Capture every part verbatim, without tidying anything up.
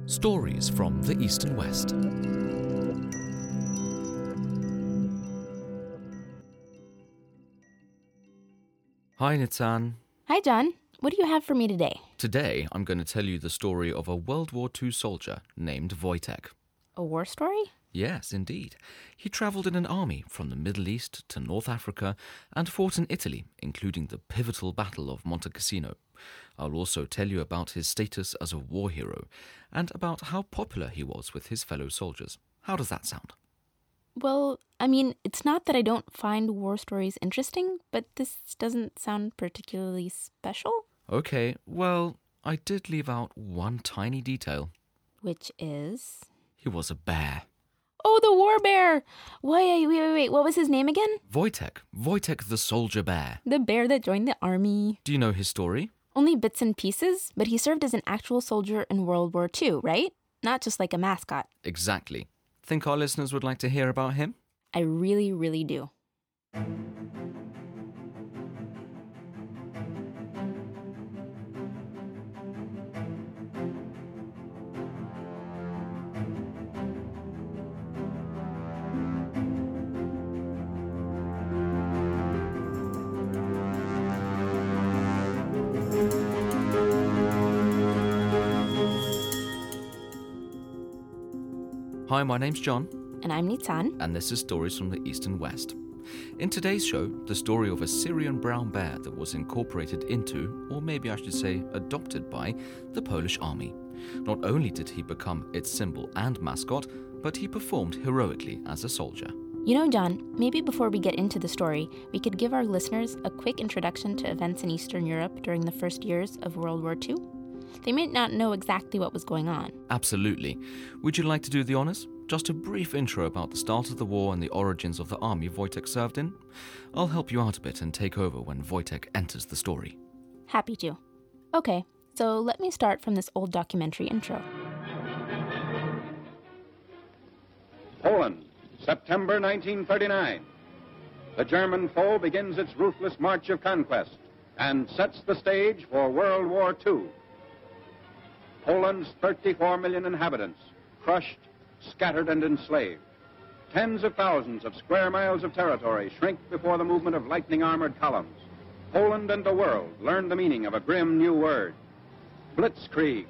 Stories from the East and West. Hi, Nitsan. Hi, John. What do you have for me today? Today, I'm going to tell you the story of a World War Two soldier named Wojtek. A war story? Yes, indeed. He travelled in an army from the Middle East to North Africa and fought in Italy, including the pivotal Battle of Monte Cassino. I'll also tell you about his status as a war hero and about how popular he was with his fellow soldiers. How does that sound? Well, I mean, it's not that I don't find war stories interesting, but this doesn't sound particularly special. Okay, well, I did leave out one tiny detail. Which is? He was a bear. Oh, the war bear! Wait, wait, wait, wait. What was his name again? Wojtek. Wojtek the soldier bear. The bear that joined the army. Do you know his story? Only bits and pieces, but he served as an actual soldier in World War Two, right? Not just like a mascot. Exactly. Think our listeners would like to hear about him? I really, really do. Hi, my name's John. And I'm Nitsan. And this is Stories from the East and West. In today's show, the story of a Syrian brown bear that was incorporated into, or maybe I should say adopted by, the Polish army. Not only did he become its symbol and mascot, but he performed heroically as a soldier. You know, John, maybe before we get into the story, we could give our listeners a quick introduction to events in Eastern Europe during the first years of World War Two. They might not know exactly what was going on. Absolutely. Would you like to do the honors? Just a brief intro about the start of the war and the origins of the army Wojtek served in. I'll help you out a bit and take over when Wojtek enters the story. Happy to. Okay, so let me start from this old documentary intro. Poland, September nineteen thirty-nine. The German foe begins its ruthless march of conquest and sets the stage for World War Two. Poland's thirty-four million inhabitants, crushed, scattered, and enslaved. Tens of thousands of square miles of territory shrink before the movement of lightning-armored columns. Poland and the world learn the meaning of a grim new word, blitzkrieg.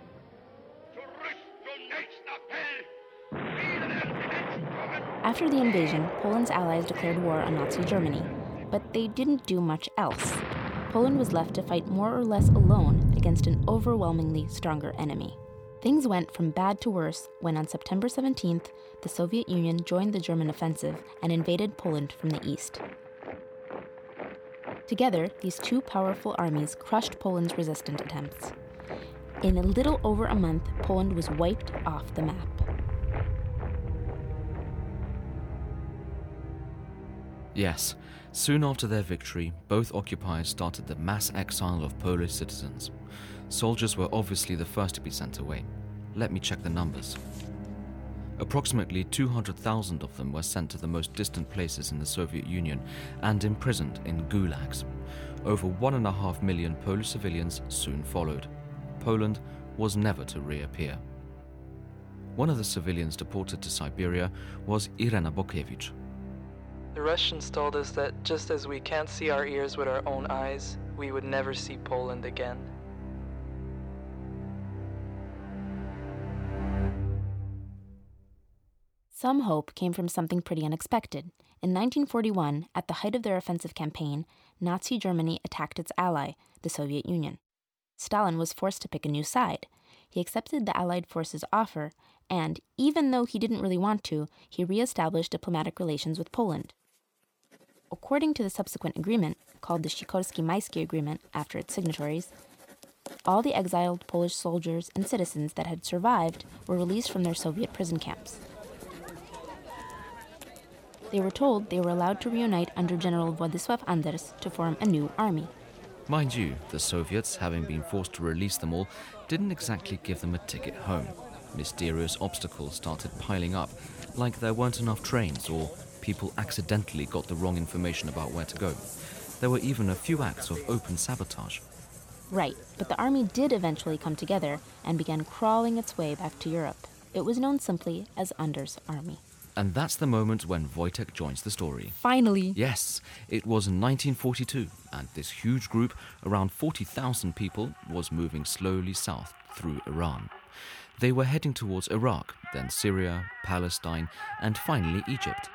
After the invasion, Poland's allies declared war on Nazi Germany, but they didn't do much else. Poland was left to fight more or less alone against an overwhelmingly stronger enemy. Things went from bad to worse when on September seventeenth, the Soviet Union joined the German offensive and invaded Poland from the east. Together, these two powerful armies crushed Poland's resistance attempts. In a little over a month, Poland was wiped off the map. Yes, soon after their victory, both occupiers started the mass exile of Polish citizens. Soldiers were obviously the first to be sent away. Let me check the numbers. Approximately two hundred thousand of them were sent to the most distant places in the Soviet Union and imprisoned in gulags. Over one and a half million Polish civilians soon followed. Poland was never to reappear. One of the civilians deported to Siberia was Irena Bokiewicz. The Russians told us that just as we can't see our ears with our own eyes, we would never see Poland again. Some hope came from something pretty unexpected. In nineteen forty-one, at the height of their offensive campaign, Nazi Germany attacked its ally, the Soviet Union. Stalin was forced to pick a new side. He accepted the Allied forces' offer, and, even though he didn't really want to, he re-established diplomatic relations with Poland. According to the subsequent agreement, called the Sikorski-Maisky Agreement after its signatories, all the exiled Polish soldiers and citizens that had survived were released from their Soviet prison camps. They were told they were allowed to reunite under General Władysław Anders to form a new army. Mind you, the Soviets, having been forced to release them all, didn't exactly give them a ticket home. Mysterious obstacles started piling up, like there weren't enough trains or people accidentally got the wrong information about where to go. There were even a few acts of open sabotage. Right, but the army did eventually come together and began crawling its way back to Europe. It was known simply as Anders' army. And that's the moment when Wojtek joins the story. Finally! Yes, it was nineteen forty-two, and this huge group, around forty thousand people, was moving slowly south through Iran. They were heading towards Iraq, then Syria, Palestine, and finally Egypt.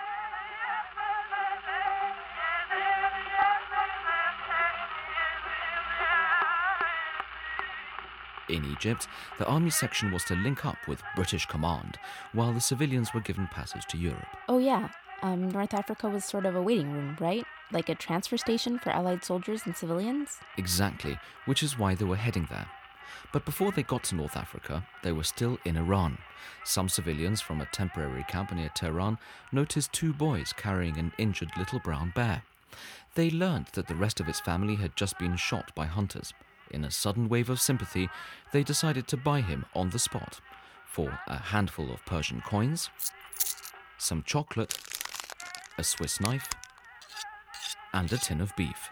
In Egypt, the army section was to link up with British command, while the civilians were given passage to Europe. Oh yeah, um, North Africa was sort of a waiting room, right? Like a transfer station for Allied soldiers and civilians? Exactly, which is why they were heading there. But before they got to North Africa, they were still in Iran. Some civilians from a temporary camp near Tehran noticed two boys carrying an injured little brown bear. They learned that the rest of its family had just been shot by hunters. In a sudden wave of sympathy, they decided to buy him on the spot for a handful of Persian coins, some chocolate, a Swiss knife, and a tin of beef.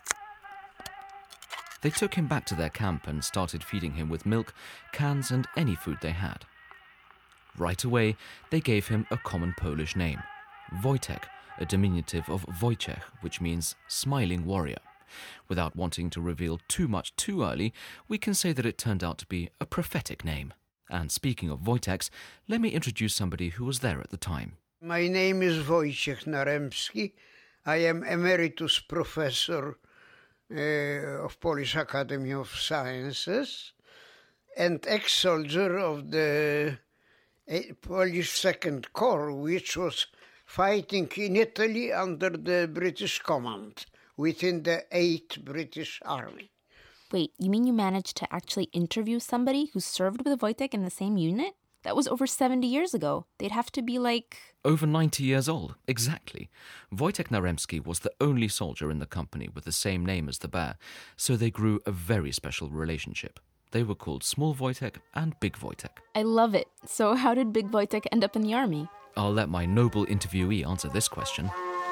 They took him back to their camp and started feeding him with milk, cans, and any food they had. Right away, they gave him a common Polish name, Wojtek, a diminutive of Wojciech, which means smiling warrior. Without wanting to reveal too much too early, we can say that it turned out to be a prophetic name. And speaking of Wojteks, let me introduce somebody who was there at the time. My name is Wojciech Naremski. I am emeritus professor uh, of Polish Academy of Sciences and ex-soldier of the uh, Polish Second Corps, which was fighting in Italy under the British command, within the eighth British Army. Wait, you mean you managed to actually interview somebody who served with Wojtek in the same unit? That was over seventy years ago. They'd have to be like... Over ninety years old, exactly. Wojtek Naremski was the only soldier in the company with the same name as the bear, so they grew a very special relationship. They were called Small Wojtek and Big Wojtek. I love it. So how did Big Wojtek end up in the army? I'll let my noble interviewee answer this question.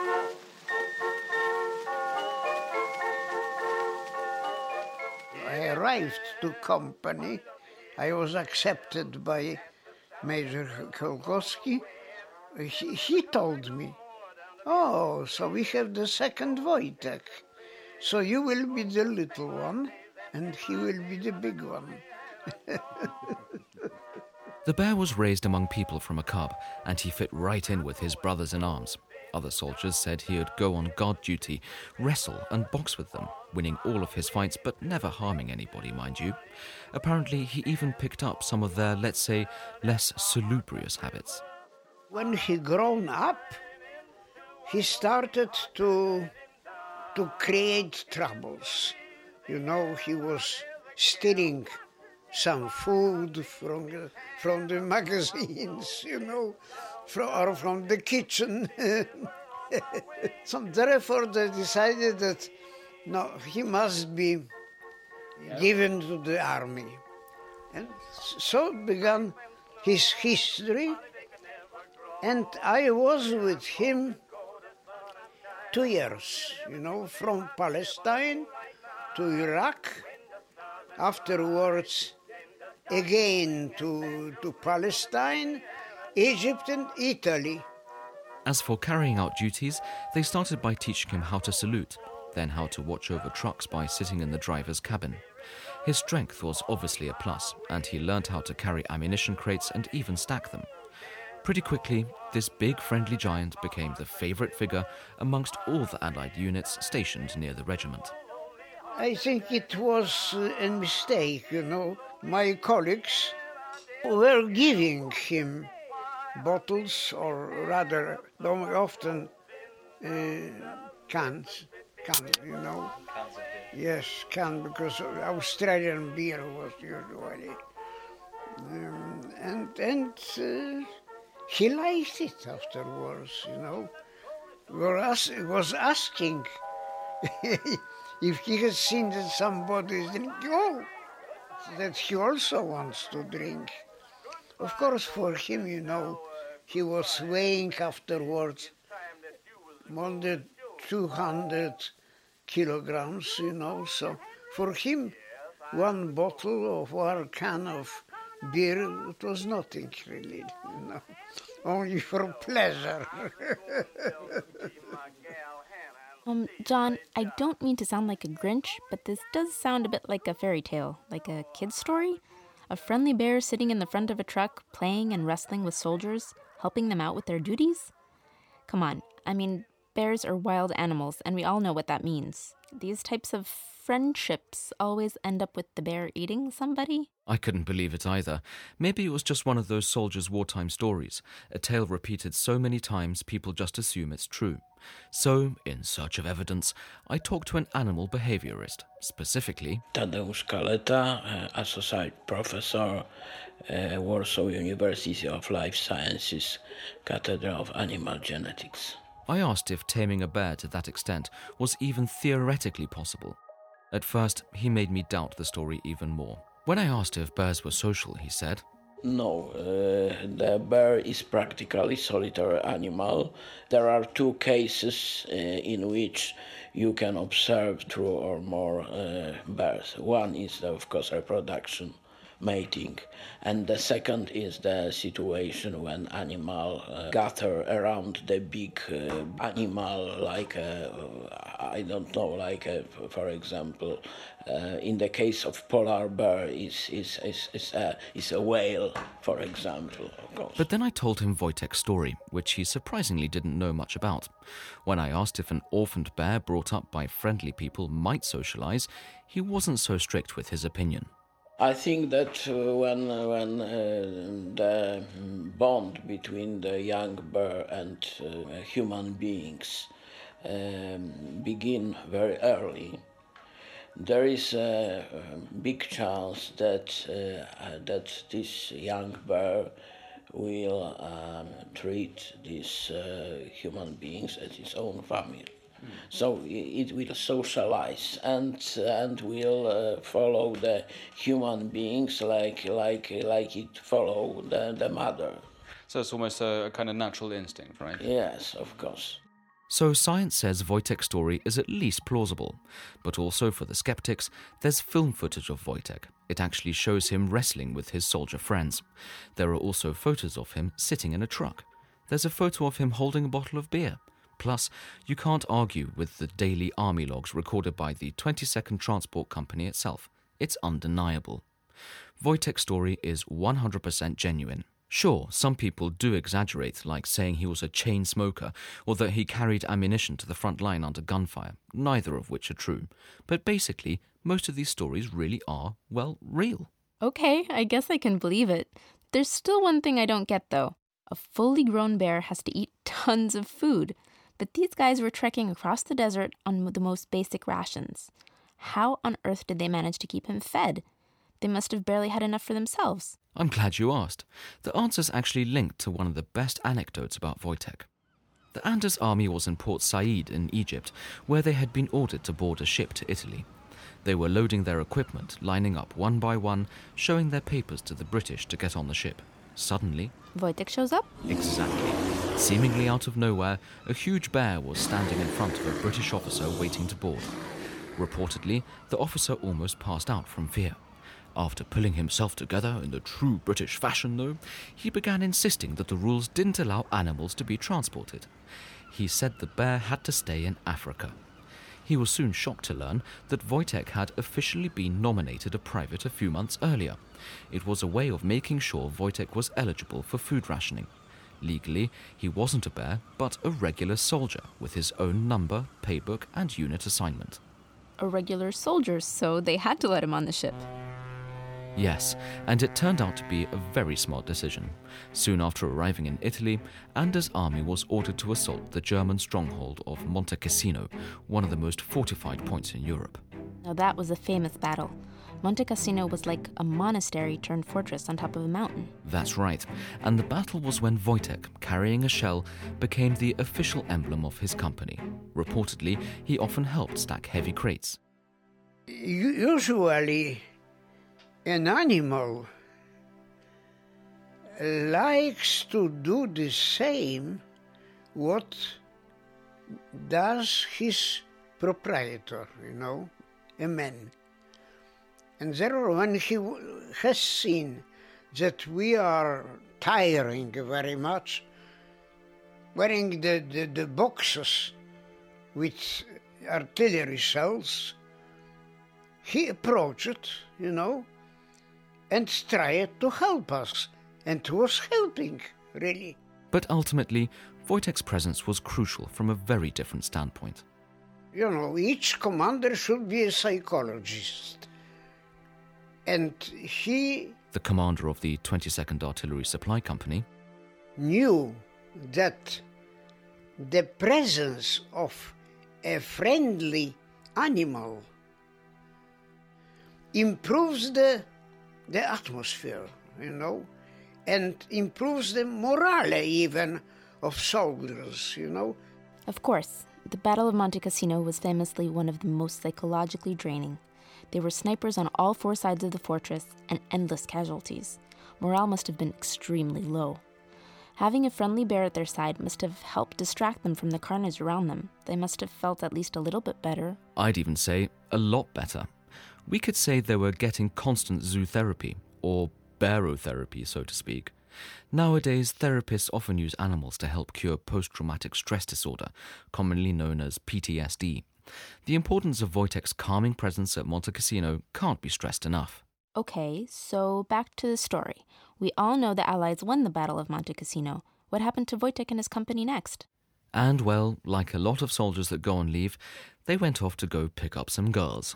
I arrived to company. I was accepted by Major Kolkowski. He, he told me, oh, so we have the second Wojtek. So you will be the little one, and he will be the big one. The bear was raised among people from a cub, and he fit right in with his brothers in arms. Other soldiers said he would go on guard duty, wrestle and box with them, winning all of his fights but never harming anybody, mind you. Apparently, he even picked up some of their, let's say, less salubrious habits. When he grown up, he started to, to create troubles. You know, he was stealing some food from the, from the magazines, you know, from, or from the kitchen. So therefore they decided that, no, he must be given to the army. And so began his history, and I was with him two years, you know, from Palestine to Iraq, afterwards again to, to Palestine, Egypt and Italy. As for carrying out duties, they started by teaching him how to salute, then how to watch over trucks by sitting in the driver's cabin. His strength was obviously a plus, and he learned how to carry ammunition crates and even stack them. Pretty quickly, this big friendly giant became the favorite figure amongst all the Allied units stationed near the regiment. I think it was a mistake, you know. My colleagues were giving him bottles, or rather, more often, uh, cans, cans, you know. Cans of beer. Yes, can, because Australian beer was usually. Um, and and uh, he liked it afterwards, you know. Was, was asking if he had seen that somebody is drinking, oh, that he also wants to drink. Of course, for him, you know, he was weighing afterwards more than two hundred kilograms, you know, so for him, one bottle or one can of beer. It was nothing really, you know, only for pleasure. Um, John, I don't mean to sound like a Grinch, but this does sound a bit like a fairy tale, like a kid's story. A friendly bear sitting in the front of a truck, playing and wrestling with soldiers, helping them out with their duties? Come on, I mean, bears are wild animals, and we all know what that means. These types of friendships always end up with the bear eating somebody? I couldn't believe it either. Maybe it was just one of those soldiers' wartime stories, a tale repeated so many times people just assume it's true. So, in search of evidence, I talked to an animal behaviorist, specifically Tadeusz Kaleta, uh, associate professor, uh, Warsaw University of Life Sciences, Cathedra of Animal Genetics. I asked if taming a bear to that extent was even theoretically possible. At first, he made me doubt the story even more. When I asked if bears were social, he said, No, uh, the bear is practically solitary animal. There are two cases uh, in which you can observe two or more uh, bears. One is, of course, reproduction, mating, and the second is the situation when animal uh, gather around the big uh, animal, like a, I don't know, like a, for example, uh, in the case of polar bear is is is is a, is a whale, for example, of course. But then I told him Wojtek's story, which he surprisingly didn't know much about. When I asked if an orphaned bear brought up by friendly people might socialize, he wasn't so strict with his opinion. I think that uh, when uh, when uh, the bond between the young bear and uh, human beings um, begin very early, there is a, a big chance that uh, that this young bear will um, treat these uh, human beings as his own family. So it will socialize and and will uh, follow the human beings like like like it follow the, the mother. So it's almost a, a kind of natural instinct, right? Yes, of course. So science says Wojtek's story is at least plausible, but also for the skeptics, there's film footage of Wojtek. It actually shows him wrestling with his soldier friends. There are also photos of him sitting in a truck. There's a photo of him holding a bottle of beer. Plus, you can't argue with the daily army logs recorded by the twenty-second Transport Company itself. It's undeniable. Wojtek's story is one hundred percent genuine. Sure, some people do exaggerate, like saying he was a chain smoker or that he carried ammunition to the front line under gunfire, neither of which are true. But basically, most of these stories really are, well, real. Okay, I guess I can believe it. There's still one thing I don't get, though. A fully grown bear has to eat tons of food. But these guys were trekking across the desert on the most basic rations. How on earth did they manage to keep him fed? They must have barely had enough for themselves. I'm glad you asked. The answer's actually linked to one of the best anecdotes about Wojtek. The Anders army was in Port Said in Egypt, where they had been ordered to board a ship to Italy. They were loading their equipment, lining up one by one, showing their papers to the British to get on the ship. Suddenly, Wojtek shows up? Exactly. Seemingly out of nowhere, a huge bear was standing in front of a British officer waiting to board. Reportedly, the officer almost passed out from fear. After pulling himself together in the true British fashion, though, he began insisting that the rules didn't allow animals to be transported. He said the bear had to stay in Africa. He was soon shocked to learn that Wojtek had officially been nominated a private a few months earlier. It was a way of making sure Wojtek was eligible for food rationing. Legally, he wasn't a bear, but a regular soldier with his own number, paybook, and unit assignment. A regular soldier, so they had to let him on the ship. Yes, and it turned out to be a very smart decision. Soon after arriving in Italy, Anders' army was ordered to assault the German stronghold of Monte Cassino, one of the most fortified points in Europe. Now that was a famous battle. Monte Cassino was like a monastery turned fortress on top of a mountain. That's right, and the battle was when Wojtek, carrying a shell, became the official emblem of his company. Reportedly, he often helped stack heavy crates. Usually, an animal likes to do the same what does his proprietor, you know, a man. And there, when he has seen that we are tiring very much, wearing the, the, the boxes with artillery shells, he approached, you know, and tried to help us, and was helping, really. But ultimately, Wojtek's presence was crucial from a very different standpoint. You know, each commander should be a psychologist. And he... The commander of the twenty-second Artillery Supply Company knew that the presence of a friendly animal improves the, the atmosphere, you know, and improves the morale even of soldiers, you know. Of course, the Battle of Monte Cassino was famously one of the most psychologically draining. There were snipers on all four sides of the fortress and endless casualties. Morale must have been extremely low. Having a friendly bear at their side must have helped distract them from the carnage around them. They must have felt at least a little bit better. I'd even say a lot better. We could say they were getting constant zootherapy, or barotherapy, so to speak. Nowadays, therapists often use animals to help cure post-traumatic stress disorder, commonly known as P T S D. The importance of Wojtek's calming presence at Monte Cassino can't be stressed enough. Okay, so back to the story. We all know the Allies won the Battle of Monte Cassino. What happened to Wojtek and his company next? And, well, like a lot of soldiers that go on leave, they went off to go pick up some girls.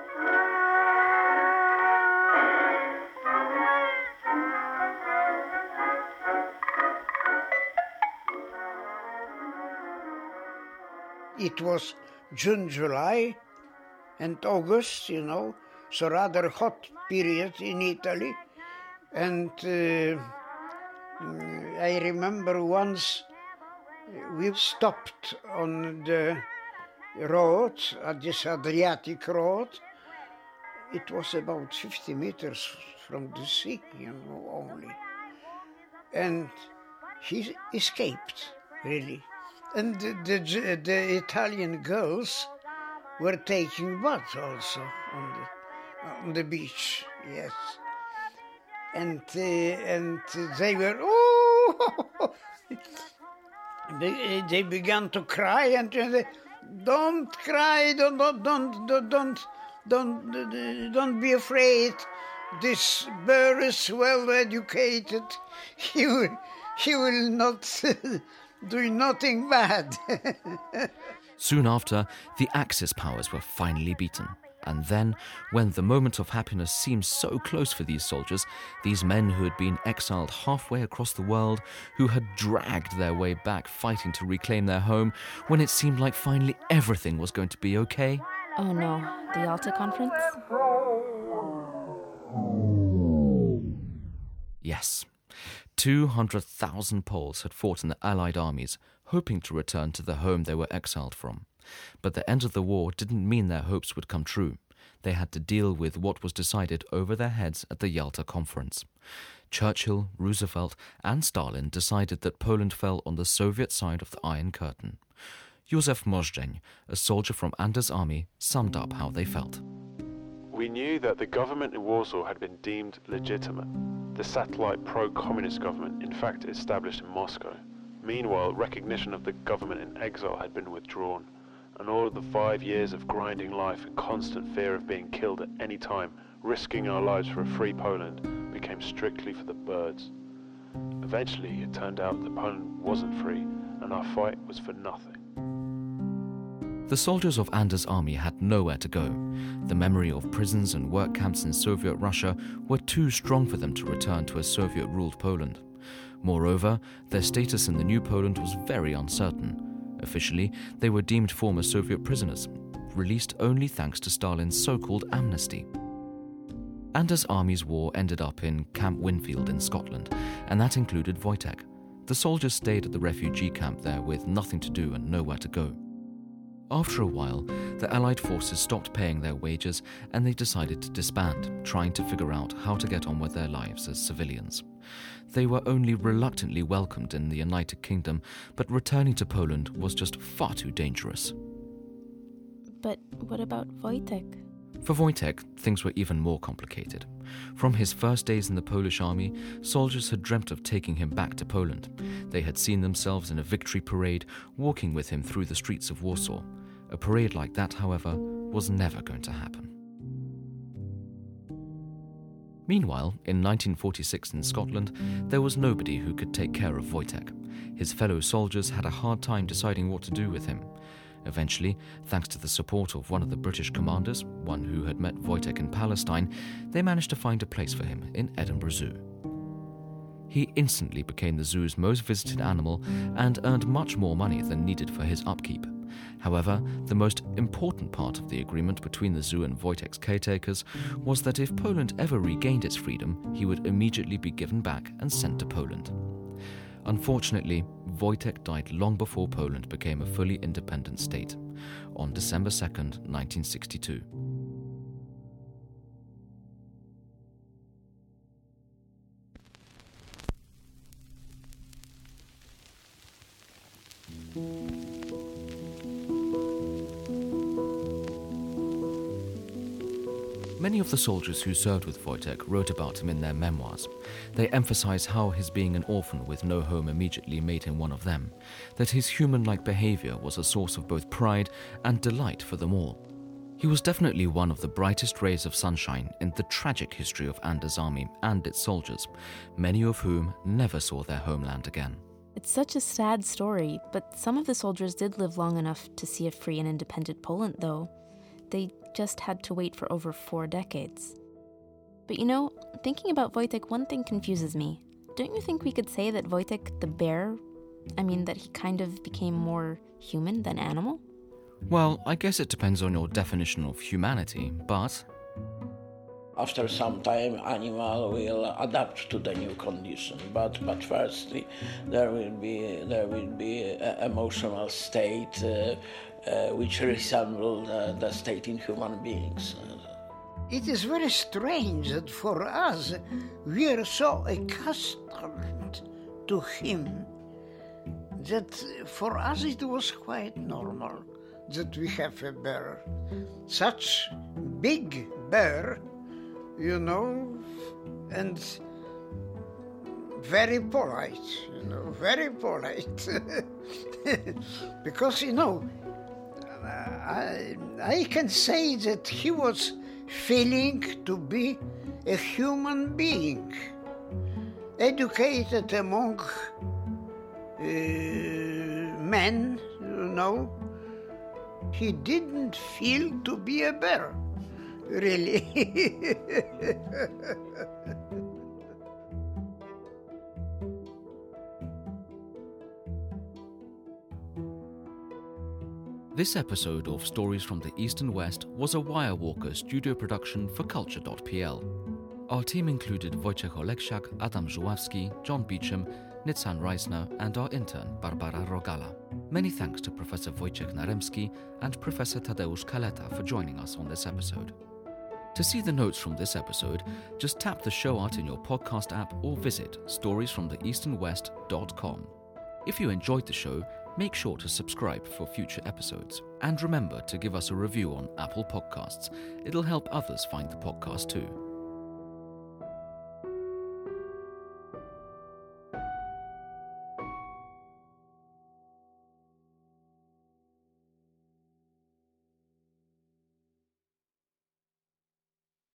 It was June, July, and August, you know, so rather hot period in Italy. And uh, I remember once we stopped on the road, at this Adriatic road. It was about fifty meters from the sea, you know, only. And he escaped, really. And the, the, the Italian girls were taking baths also on the, on the beach, yes. And uh, and they were, oh! they, they began to cry and they, don't cry, don't, don't, don't, don't, don't, don't be afraid. This bear is well educated. He will, he will not do nothing bad. Soon after, the Axis powers were finally beaten. And then, when the moment of happiness seemed so close for these soldiers, these men who had been exiled halfway across the world, who had dragged their way back fighting to reclaim their home, when it seemed like finally everything was going to be okay. Oh no, the Yalta Conference? Yes. two hundred thousand Poles had fought in the Allied armies, hoping to return to the home they were exiled from. But the end of the war didn't mean their hopes would come true. They had to deal with what was decided over their heads at the Yalta Conference. Churchill, Roosevelt, and Stalin decided that Poland fell on the Soviet side of the Iron Curtain. Józef Mozdzen, a soldier from Anders' army, summed up how they felt. We knew that the government in Warsaw had been deemed legitimate. The satellite pro-communist government, in fact, established in Moscow. Meanwhile, recognition of the government in exile had been withdrawn, and all of the five years of grinding life and constant fear of being killed at any time, risking our lives for a free Poland, became strictly for the birds. Eventually, it turned out that Poland wasn't free, and our fight was for nothing. The soldiers of Anders' army had nowhere to go. The memory of prisons and work camps in Soviet Russia were too strong for them to return to a Soviet-ruled Poland. Moreover, their status in the new Poland was very uncertain. Officially, they were deemed former Soviet prisoners, released only thanks to Stalin's so-called amnesty. Anders' army's war ended up in Camp Winfield in Scotland, and that included Wojtek. The soldiers stayed at the refugee camp there with nothing to do and nowhere to go. After a while, the Allied forces stopped paying their wages and they decided to disband, trying to figure out how to get on with their lives as civilians. They were only reluctantly welcomed in the United Kingdom, but returning to Poland was just far too dangerous. But what about Wojtek? For Wojtek, things were even more complicated. From his first days in the Polish army, soldiers had dreamt of taking him back to Poland. They had seen themselves in a victory parade, walking with him through the streets of Warsaw. A parade like that, however, was never going to happen. Meanwhile, in nineteen forty-six in Scotland, there was nobody who could take care of Wojtek. His fellow soldiers had a hard time deciding what to do with him. Eventually, thanks to the support of one of the British commanders, one who had met Wojtek in Palestine, they managed to find a place for him in Edinburgh Zoo. He instantly became the zoo's most visited animal and earned much more money than needed for his upkeep. However, the most important part of the agreement between the zoo and Wojtek's caretakers was that if Poland ever regained its freedom, he would immediately be given back and sent to Poland. Unfortunately, Wojtek died long before Poland became a fully independent state, on December second, nineteen sixty-two. Many of the soldiers who served with Wojtek wrote about him in their memoirs. They emphasize how his being an orphan with no home immediately made him one of them, that his human-like behavior was a source of both pride and delight for them all. He was definitely one of the brightest rays of sunshine in the tragic history of Anders' army and its soldiers, many of whom never saw their homeland again. It's such a sad story, but some of the soldiers did live long enough to see a free and independent Poland, though. They just had to wait for over four decades. But you know, thinking about Wojtek, one thing confuses me. Don't you think we could say that Wojtek the bear, I mean that he kind of became more human than animal? Well, I guess it depends on your definition of humanity, but... After some time, animal will adapt to the new condition, but but firstly, there will be there will be an emotional state uh, uh, which resembles uh, the state in human beings. It is very strange that for us, we are so accustomed to him that for us it was quite normal that we have a bear, such big bear. You know, and very polite, you know, very polite. Because, you know, I, I can say that he was feeling to be a human being, educated among uh, men, you know. He didn't feel to be a bear. Really. This episode of Stories from the East and West was a Wirewalker studio production for culture dot p l. Our team included Wojciech Oleksiak, Adam Żuławski, John Beecham, Nitzan Reisner, and our intern, Barbara Rogala. Many thanks to Professor Wojciech Naremski and Professor Tadeusz Kaleta for joining us on this episode. To see the notes from this episode, just tap the show art in your podcast app or visit stories from the east and west dot com. If you enjoyed the show, make sure to subscribe for future episodes. And remember to give us a review on Apple Podcasts. It'll help others find the podcast too.